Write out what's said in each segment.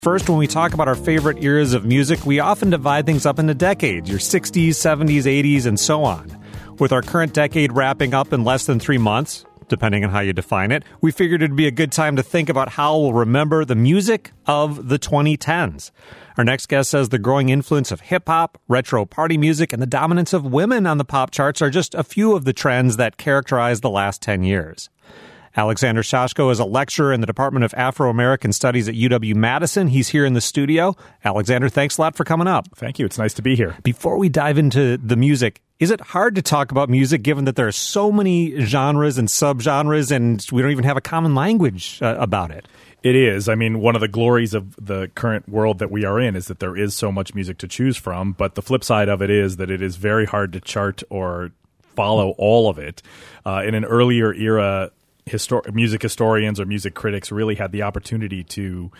First, when we talk about our favorite eras of music, we often divide things up into decades, your 60s, 70s, 80s, and so on. With our current decade wrapping up in less than 3 months, depending on how you define it, we figured it'd be a good time to think about how we'll remember the music of the 2010s. Our next guest says the growing influence of hip-hop, retro party music, and the dominance of women on the pop charts are just a few of the trends that characterize the last 10 years. Alexander Shashko is a lecturer in the Department of Afro-American Studies at UW-Madison. He's here in the studio. Alexander, thanks a lot for coming up. Thank you. It's nice to be here. Before we dive into the music, is it hard to talk about music given that there are so many genres and subgenres and we don't even have a common language about it? It is. I mean, one of the glories of the current world that we are in is that there is so much music to choose from, but the flip side of it is that it is very hard to chart or follow all of it. In an earlier era, music historians or music critics really had the opportunity to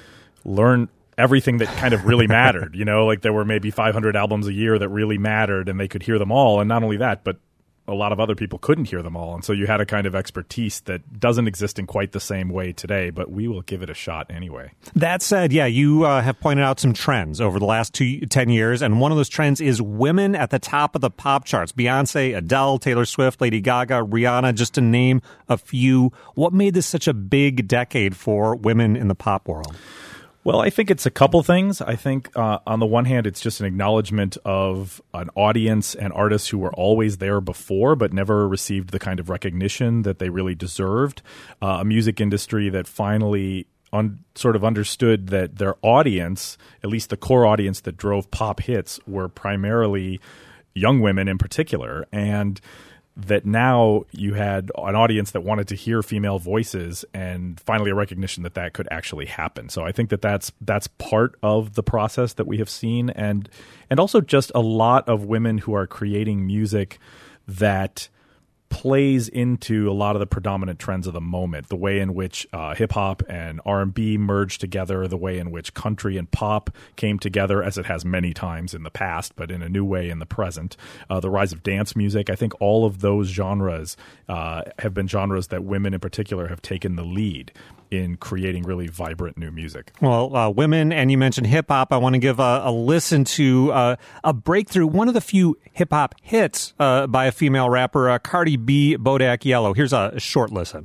learn everything that kind of really mattered. You know, like there were maybe 500 albums a year that really mattered and they could hear them all. And not only that, but a lot of other people couldn't hear them all. And so you had a kind of expertise that doesn't exist in quite the same way today, but we will give it a shot anyway. That said, yeah, you have pointed out some trends over the last 10 years, and one of those trends is women at the top of the pop charts. Beyonce, Adele, Taylor Swift, Lady Gaga, Rihanna, just to name a few. What made this such a big decade for women in the pop world? Well, I think it's a couple things. I think on the one hand, it's just an acknowledgement of an audience and artists who were always there before but never received the kind of recognition that they really deserved. A music industry that finally sort of understood that their audience, at least the core audience that drove pop hits, were primarily young women in particular. And that now you had an audience that wanted to hear female voices and finally a recognition that that could actually happen. So I think that that's part of the process that we have seen, and also just a lot of women who are creating music that plays into a lot of the predominant trends of the moment, the way in which hip-hop and R&B merged together, the way in which country and pop came together, as it has many times in the past, but in a new way in the present, the rise of dance music. I think all of those genres have been genres that women in particular have taken the lead in creating really vibrant new music. Well, women, and you mentioned hip-hop. I want to give a listen to a breakthrough, one of the few hip-hop hits by a female rapper, Cardi B, Bodak Yellow. Here's a short listen.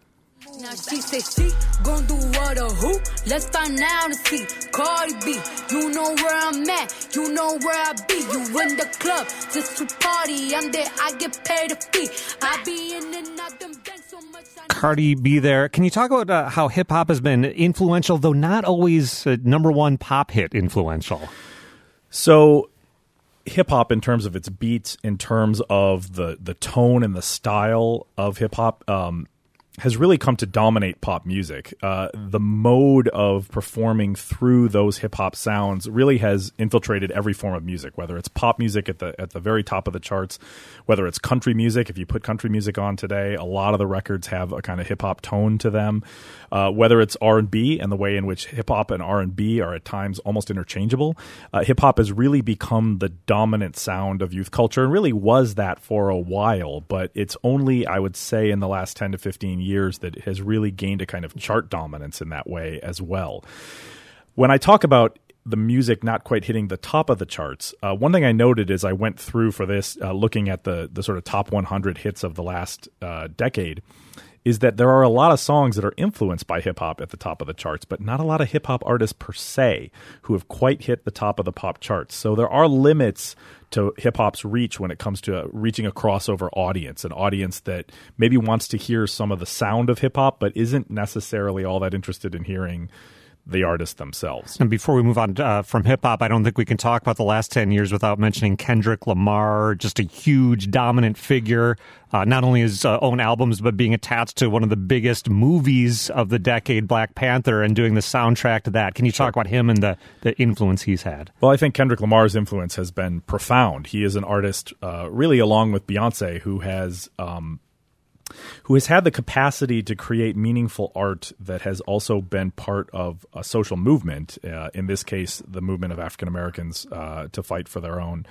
Now she say she gon' do what or who? Let's find out and see. Cardi B, you know where I'm at, you know where I be. You in the club just to party. I'm there, I get paid a fee. I be in and out them banks so much. Cardi B there. Can you talk about how hip hop has been influential, though not always number one pop hit influential? So hip hop, in terms of its beats, in terms of the tone and the style of hip hop, has really come to dominate pop music. The mode of performing through those hip-hop sounds really has infiltrated every form of music, whether it's pop music at the very top of the charts, whether it's country music. If you put country music on today, a lot of the records have a kind of hip-hop tone to them, whether it's R&B and the way in which hip-hop and R&B are at times almost interchangeable. Hip-hop has really become the dominant sound of youth culture and really was that for a while, but it's only, I would say, in the last 10 to 15 years that it has really gained a kind of chart dominance in that way as well. When I talk about the music not quite hitting the top of the charts, one thing I noted as I went through for this, looking at the sort of top 100 hits of the last decade, is that there are a lot of songs that are influenced by hip-hop at the top of the charts, but not a lot of hip-hop artists per se who have quite hit the top of the pop charts. So there are limits to hip-hop's reach when it comes to reaching a crossover audience, an audience that maybe wants to hear some of the sound of hip-hop but isn't necessarily all that interested in hearing the artists themselves. And before we move on from hip-hop, I don't think we can talk about the last 10 years without mentioning Kendrick Lamar, just a huge, dominant figure, not only his own albums, but being attached to one of the biggest movies of the decade, Black Panther, and doing the soundtrack to that. Can you talk about him and the influence he's had? Well, I think Kendrick Lamar's influence has been profound. He is an artist, really along with Beyonce, who has had the capacity to create meaningful art that has also been part of a social movement, in this case, the movement of African Americans to fight for their own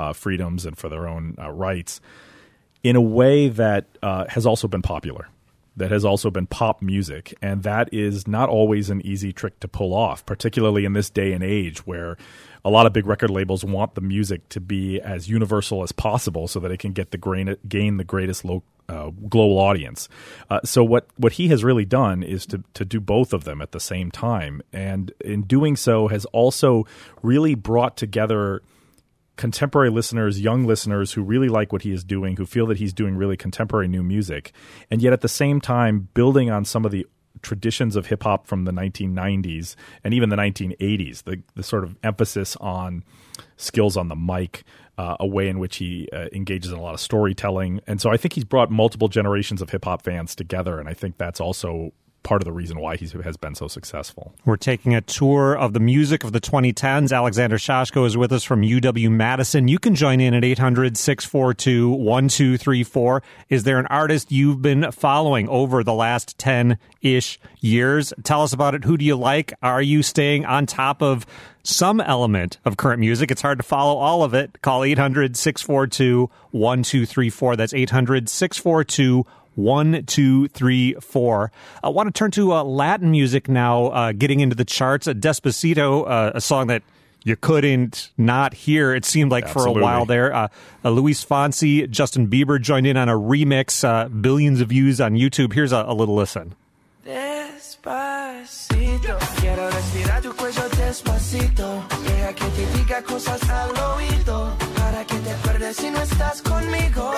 freedoms and for their own rights, in a way that has also been popular. that has also been pop music, and that is not always an easy trick to pull off, particularly in this day and age where a lot of big record labels want the music to be as universal as possible so that it can get gain the greatest global audience. So what he has really done is to do both of them at the same time, and in doing so has also really brought together contemporary listeners, young listeners who really like what he is doing, who feel that he's doing really contemporary new music, and yet at the same time building on some of the traditions of hip-hop from the 1990s and even the 1980s, the sort of emphasis on skills on the mic, a way in which he engages in a lot of storytelling. And so I think he's brought multiple generations of hip-hop fans together, and I think that's also part of the reason why he has been so successful. We're taking a tour of the music of the 2010s. Alexander Shashko is with us from UW-Madison. You can join in at 800-642-1234. Is there an artist you've been following over the last 10-ish years? Tell us about it. Who do you like? Are you staying on top of some element of current music? It's hard to follow all of it. Call 800-642-1234. That's 800-642-1234. 1-2-3-4. I want to turn to Latin music now, getting into the charts. Despacito, a song that you couldn't not hear, it seemed like. Absolutely. For a while there. Luis Fonsi, Justin Bieber joined in on a remix, billions of views on YouTube. Here's a little listen. Despacito, quiero respirar tu cuello despacito, deja que te diga cosas al oído, para que te acuerdes si no estás conmigo.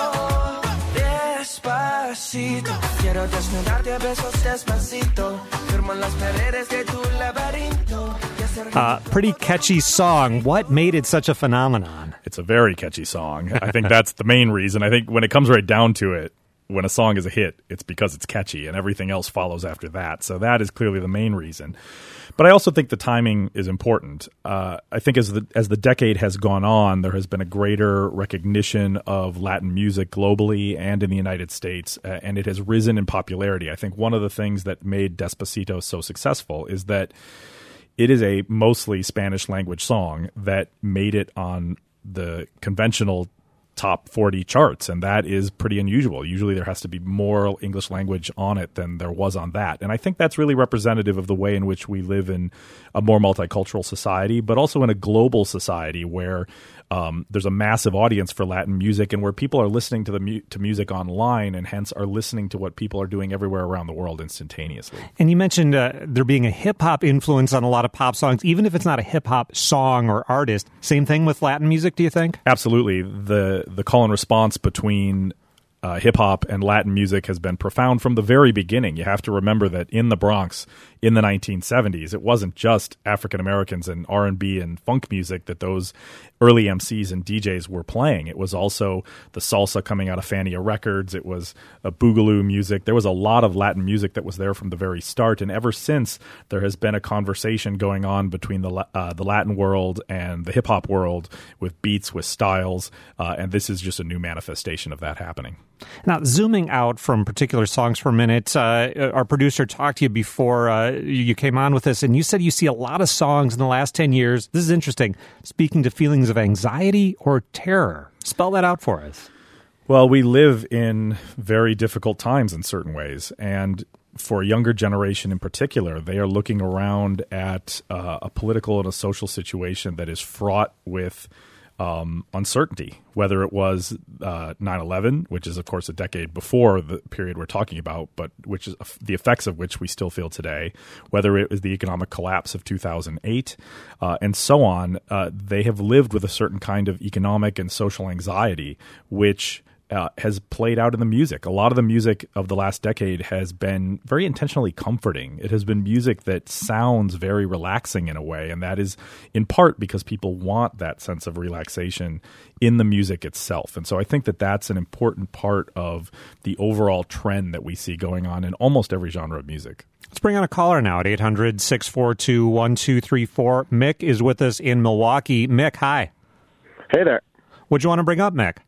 Despacito, quiero desnudarte a besos despacito, firmo en las paredes de tu laberinto. Pretty catchy song. What made it such a phenomenon? It's a very catchy song. I think that's the main reason. I think when it comes right down to it, when a song is a hit, it's because it's catchy, and everything else follows after that. So that is clearly the main reason. But I also think the timing is important. I think as the decade has gone on, there has been a greater recognition of Latin music globally and in the United States, and it has risen in popularity. I think one of the things that made Despacito so successful is that it is a mostly Spanish language song that made it on the conventional top 40 charts, and that is pretty unusual. Usually there has to be more English language on it than there was on that. And I think that's really representative of the way in which we live in a more multicultural society, but also in a global society where there's a massive audience for Latin music and where people are listening to to music online and hence are listening to what people are doing everywhere around the world instantaneously. And you mentioned there being a hip-hop influence on a lot of pop songs, even if it's not a hip-hop song or artist. Same thing with Latin music, do you think? Absolutely. The call and response between hip-hop and Latin music has been profound from the very beginning. You have to remember that in the Bronx in the 1970s, it wasn't just African Americans and R&B and funk music that those early MCs and DJs were playing. It was also the salsa coming out of Fania Records. It was a boogaloo music. There was a lot of Latin music that was there from the very start, and ever since there has been a conversation going on between the Latin world and the hip-hop world with beats, with styles, and this is just a new manifestation of that happening. Now, zooming out from particular songs for a minute, our producer talked to you before you came on with this, and you said you see a lot of songs in the last 10 years. This is interesting. Speaking to feelings of anxiety or terror. Spell that out for us. Well, we live in very difficult times in certain ways, and for a younger generation in particular, they are looking around at a political and a social situation that is fraught with uncertainty, whether it was 9/11, which is, of course, a decade before the period we're talking about, but which is the effects of which we still feel today, whether it was the economic collapse of 2008, and so on. They have lived with a certain kind of economic and social anxiety, which has played out in the music. A lot of the music of the last decade has been very intentionally comforting. It has been music that sounds very relaxing in a way, and that is in part because people want that sense of relaxation in the music itself. And so I think that that's an important part of the overall trend that we see going on in almost every genre of music. Let's bring on a caller now at 800-642-1234. Mick is with us in Milwaukee. Mick, hi. Hey there. What'd you want to bring up, Mick?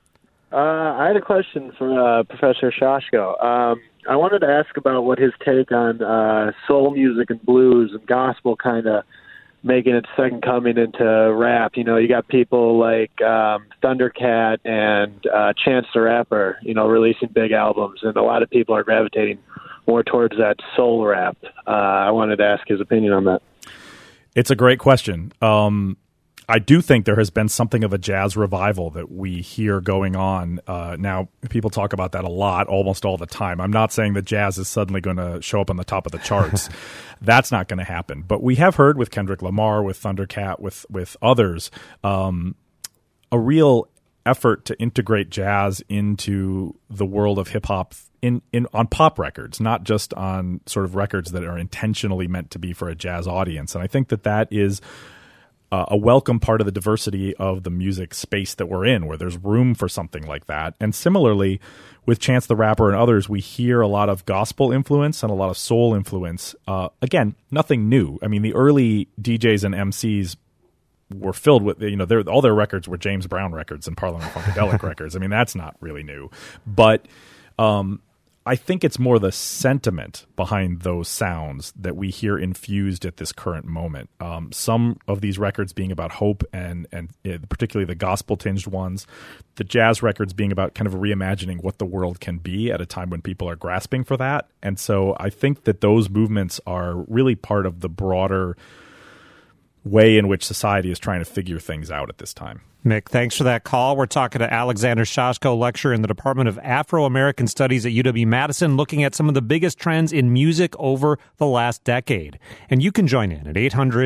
I had a question for Professor Shashko. I wanted to ask about what his take on soul music and blues and gospel kind of making its second coming into rap. You know, you got people like Thundercat and Chance the Rapper, you know, releasing big albums, and a lot of people are gravitating more towards that soul rap. I wanted to ask his opinion on that. It's a great question. I do think there has been something of a jazz revival that we hear going on. Now, people talk about that a lot, almost all the time. I'm not saying that jazz is suddenly going to show up on the top of the charts. That's not going to happen. But we have heard with Kendrick Lamar, with Thundercat, with others, a real effort to integrate jazz into the world of hip-hop on pop records, not just on sort of records that are intentionally meant to be for a jazz audience. And I think that is a welcome part of the diversity of the music space that we're in, where there's room for something like that. And similarly, with Chance the Rapper and others, we hear a lot of gospel influence and a lot of soul influence. Again, nothing new. I mean, the early DJs and MCs were filled with, you know, all their records were James Brown records and Parliament Funkadelic records. I mean, that's not really new. But I think it's more the sentiment behind those sounds that we hear infused at this current moment. Some of these records being about hope and particularly the gospel-tinged ones, the jazz records being about kind of reimagining what the world can be at a time when people are grasping for that. And so I think that those movements are really part of the broader way in which society is trying to figure things out at this time. Mick, thanks for that call. We're talking to Alexander Shashko, lecturer in the Department of Afro-American Studies at UW-Madison, looking at some of the biggest trends in music over the last decade. And you can join in at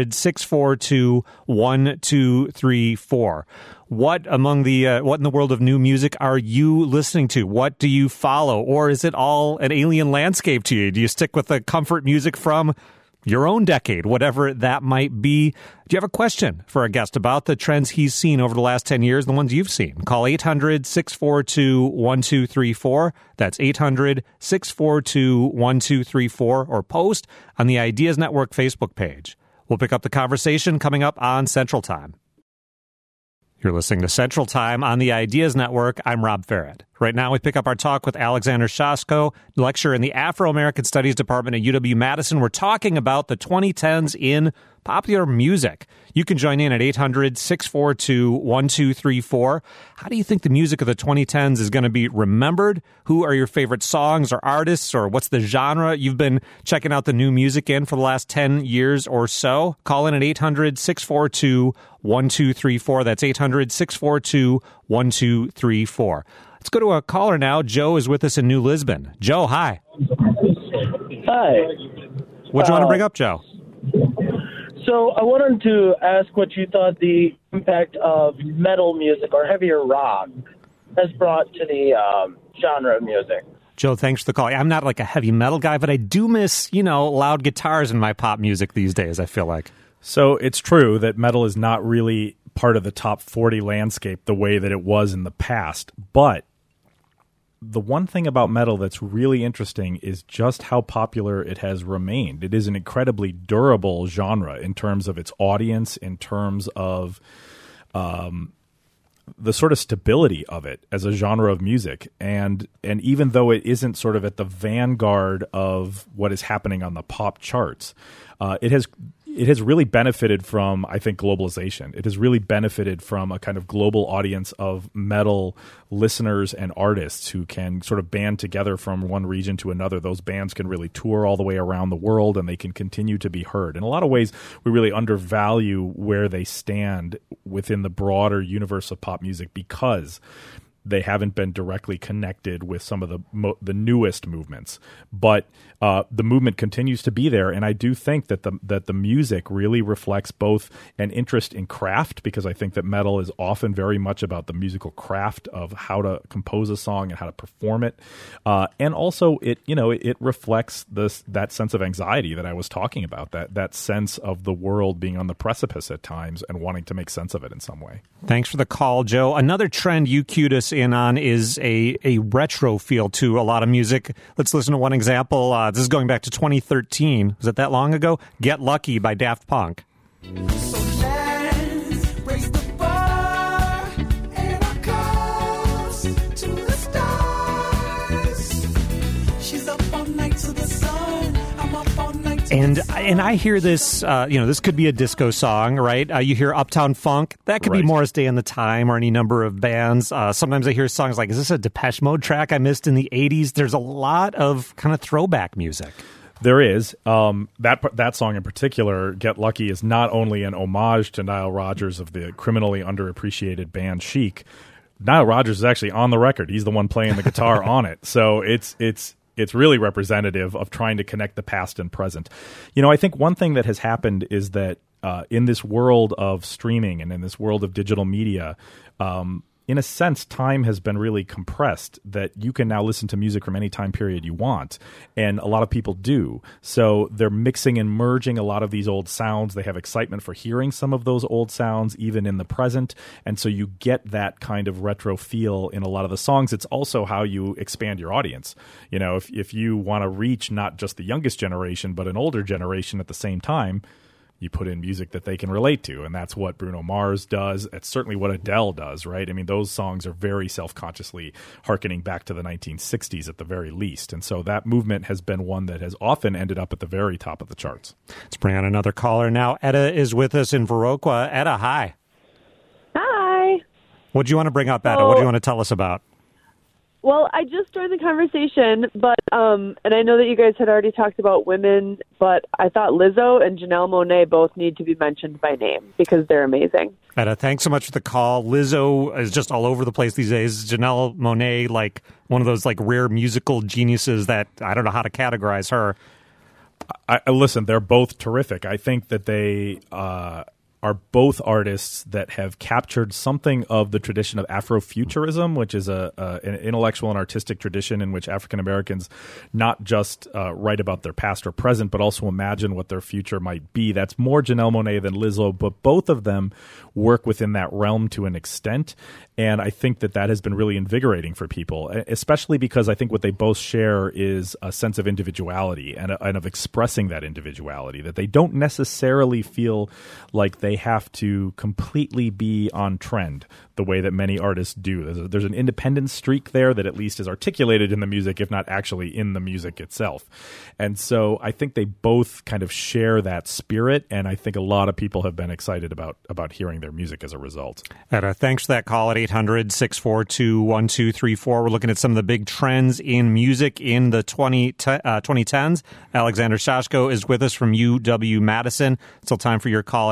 800-642-1234. What in the world of new music are you listening to? What do you follow? Or is it all an alien landscape to you? Do you stick with the comfort music from your own decade, whatever that might be? Do you have a question for a guest about the trends he's seen over the last 10 years, the ones you've seen? Call 800-642-1234. That's 800-642-1234, or post on the Ideas Network Facebook page. We'll pick up the conversation coming up on Central Time. You're listening to Central Time on the Ideas Network. I'm Rob Farrett. Right now, we pick up our talk with Alexander Shashko, lecturer in the Afro-American Studies Department at UW-Madison. We're talking about the 2010s in popular music. You can join in at 800-642-1234. How do you think the music of the 2010s is going to be remembered? Who are your favorite songs or artists, or what's the genre you've been checking out the new music in for the last 10 years or so? Call in at 800-642-1234. That's 800-642-1234. Let's go to a caller now. Joe is with us in New Lisbon. Joe, hi. Hi. What do you want to bring up, Joe? So I wanted to ask what you thought the impact of metal music or heavier rock has brought to the genre of music. Joe, thanks for the call. I'm not like a heavy metal guy, but I do miss, loud guitars in my pop music these days, I feel like. So it's true that metal is not really part of the top 40 landscape the way that it was in the past. But the one thing about metal that's really interesting is just how popular it has remained. It is an incredibly durable genre in terms of its audience, in terms of the sort of stability of it as a genre of music. And even though it isn't sort of at the vanguard of what is happening on the pop charts, it has really benefited from, I think, globalization. It has really benefited from a kind of global audience of metal listeners and artists who can sort of band together from one region to another. Those bands can really tour all the way around the world, and they can continue to be heard. In a lot of ways, we really undervalue where they stand within the broader universe of pop music because they haven't been directly connected with some of the newest movements, but the movement continues to be there. And I do think that the music really reflects both an interest in craft, because I think that metal is often very much about the musical craft of how to compose a song and how to perform it, and also it reflects that sense of anxiety that I was talking about, that sense of the world being on the precipice at times and wanting to make sense of it in some way. Thanks for the call, Joe. Another trend you cued us in on is a retro feel to a lot of music. Let's listen to one example. This is going back to 2013. Was it that long ago? Get Lucky by Daft Punk. So let's raise the bar and our cups to the stars. She's up all night to the sun. I'm up all night And I hear this, this could be a disco song, right? You hear Uptown Funk. That could be Right. Morris Day and the Time or any number of bands. Sometimes I hear songs like, is this a Depeche Mode track I missed in the 80s? There's a lot of kind of throwback music. There is. That song in particular, Get Lucky, is not only an homage to Nile Rodgers of the criminally underappreciated band Chic. Nile Rodgers is actually on the record. He's the one playing the guitar on it. So it's really representative of trying to connect the past and present. I think one thing that has happened is that in this world of streaming and in this world of digital media, in a sense, time has been really compressed, that you can now listen to music from any time period you want. And a lot of people do. So they're mixing and merging a lot of these old sounds. They have excitement for hearing some of those old sounds, even in the present. And so you get that kind of retro feel in a lot of the songs. It's also how you expand your audience. If you want to reach not just the youngest generation, but an older generation at the same time, you put in music that they can relate to, and that's what Bruno Mars does. It's certainly what Adele does, right? I mean, those songs are very self-consciously hearkening back to the 1960s at the very least, and so that movement has been one that has often ended up at the very top of the charts. Let's bring on another caller now. Etta is with us in Viroqua. Etta, hi. Hi. What do you want to bring up, Etta? What do you want to tell us about? Well, I just joined the conversation, but and I know that you guys had already talked about women, but I thought Lizzo and Janelle Monáe both need to be mentioned by name because they're amazing. Etta, thanks so much for the call. Lizzo is just all over the place these days. Janelle Monáe, like one of those like rare musical geniuses that I don't know how to categorize her. Listen, they're both terrific. I think that they are both artists that have captured something of the tradition of Afrofuturism, which is an intellectual and artistic tradition in which African Americans not just write about their past or present, but also imagine what their future might be. That's more Janelle Monáe than Lizzo, but both of them work within that realm to an extent. And I think that has been really invigorating for people, especially because I think what they both share is a sense of individuality and of expressing that individuality, that they don't necessarily feel like they have to completely be on trend the way that many artists do. There's an independent streak there that at least is articulated in the music, if not actually in the music itself. And so I think they both kind of share that spirit, and I think a lot of people have been excited about hearing their music as a result. Thanks for that call at 800-642-1234. We're looking at some of the big trends in music in the 2010s. Alexander Shashko is with us from UW-Madison. Still time for your call at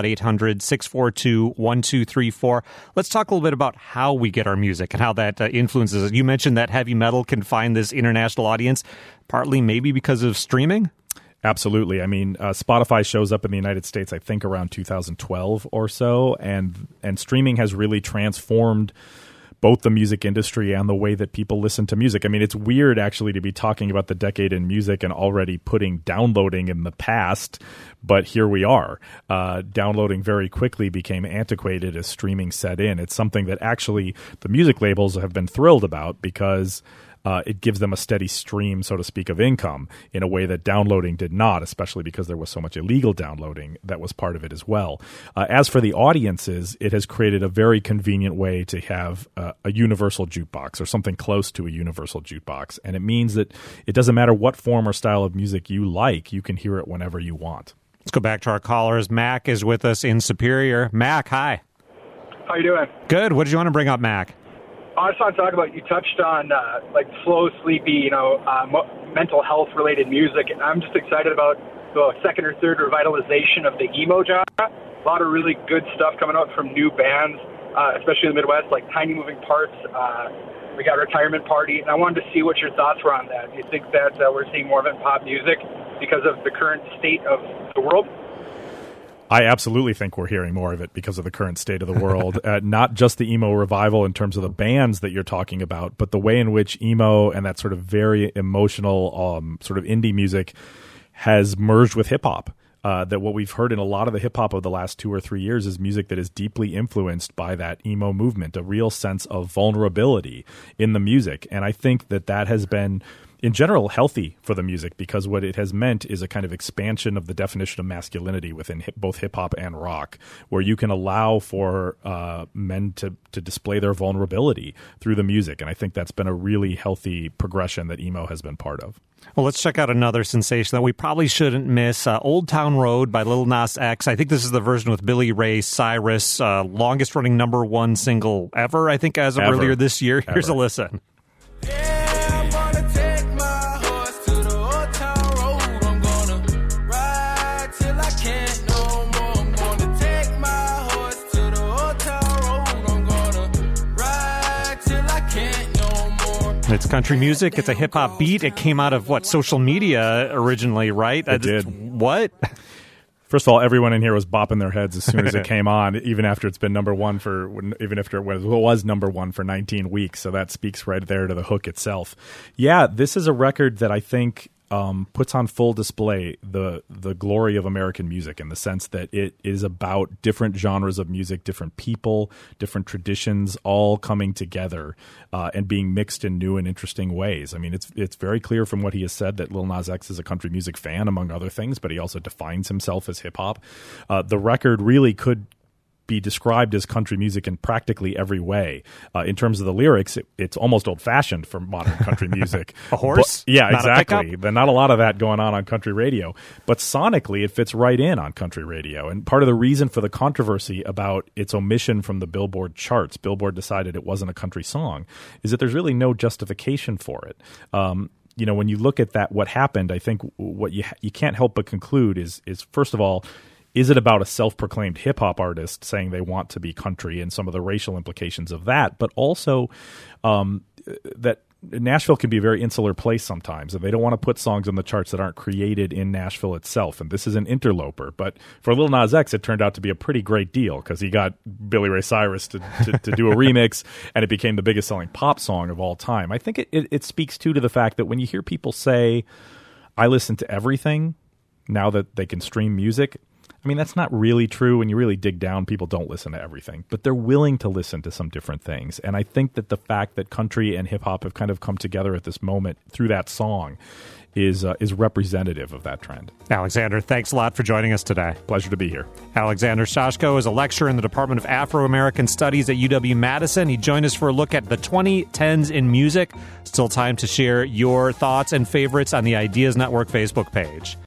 800-642-1234. Let's talk a little bit about how we get our music and how that influences it. You mentioned that heavy metal can find this international audience, partly maybe because of streaming? Absolutely. I mean, Spotify shows up in the United States, I think, around 2012 or so, and streaming has really transformed both the music industry and the way that people listen to music. I mean, it's weird actually to be talking about the decade in music and already putting downloading in the past, but here we are. Downloading very quickly became antiquated as streaming set in. It's something that actually the music labels have been thrilled about because it gives them a steady stream, so to speak, of income in a way that downloading did not, especially because there was so much illegal downloading that was part of it as well. As for the audiences, it has created a very convenient way to have a universal jukebox or something close to a universal jukebox. And it means that it doesn't matter what form or style of music you like, you can hear it whenever you want. Let's go back to our callers. Mac is with us in Superior. Mac, hi. How you doing? Good. What did you want to bring up, Mac? I just want to talk about, you touched on like slow, sleepy, mental health related music, and I'm just excited about the second or third revitalization of the emo genre. A lot of really good stuff coming out from new bands, especially in the Midwest, like Tiny Moving Parts. We got Retirement Party, and I wanted to see what your thoughts were on that. Do you think that we're seeing more of it in pop music because of the current state of the world? I absolutely think we're hearing more of it because of the current state of the world. Not just the emo revival in terms of the bands that you're talking about, but the way in which emo and that sort of very emotional sort of indie music has merged with hip-hop. That what we've heard in a lot of the hip-hop of the last 2 or 3 years is music that is deeply influenced by that emo movement, a real sense of vulnerability in the music. And I think that has been in general, healthy for the music, because what it has meant is a kind of expansion of the definition of masculinity within both hip-hop and rock, where you can allow for men to display their vulnerability through the music. And I think that's been a really healthy progression that emo has been part of. Well, let's check out another sensation that we probably shouldn't miss, Old Town Road by Lil Nas X. I think this is the version with Billy Ray Cyrus, longest-running #1 single ever, I think, as of earlier this year. Here's a listen. Yeah, I'm gonna take my horse to the old town road. I'm gonna ride till I can't no more. I'm gonna take my horse to the old town road. I'm gonna ride till I can't no more. It's country music. It's a hip-hop beat. It came out of, social media originally, right? It did. What? First of all, everyone in here was bopping their heads as soon as it came on, even after it's been even after it was #1 for 19 weeks. So that speaks right there to the hook itself. Yeah, this is a record that I think puts on full display the glory of American music, in the sense that it is about different genres of music, different people, different traditions, all coming together and being mixed in new and interesting ways. I mean, it's very clear from what he has said that Lil Nas X is a country music fan, among other things, but he also defines himself as hip-hop. The record really could be described as country music in practically every way. In terms of the lyrics, it's almost old-fashioned for modern country music. A horse? Yeah, Not exactly. There's not a lot of that going on country radio. But sonically, it fits right in on country radio. And part of the reason for the controversy about its omission from the Billboard charts, Billboard decided it wasn't a country song, is that there's really no justification for it. When you look at that, what happened, I think what you can't help but conclude is first of all, is it about a self-proclaimed hip-hop artist saying they want to be country and some of the racial implications of that, but also that Nashville can be a very insular place sometimes, and they don't want to put songs on the charts that aren't created in Nashville itself. And this is an interloper. But for Lil Nas X, it turned out to be a pretty great deal, because he got Billy Ray Cyrus to do a remix, and it became the biggest selling pop song of all time. I think it speaks, too, to the fact that when you hear people say, I listen to everything now that they can stream music, I mean, that's not really true. When you really dig down, people don't listen to everything, but they're willing to listen to some different things. And I think that the fact that country and hip hop have kind of come together at this moment through that song is representative of that trend. Alexander, thanks a lot for joining us today. Pleasure to be here. Alexander Shashko is a lecturer in the Department of Afro-American Studies at UW-Madison. He joined us for a look at the 2010s in music. Still time to share your thoughts and favorites on the Ideas Network Facebook page.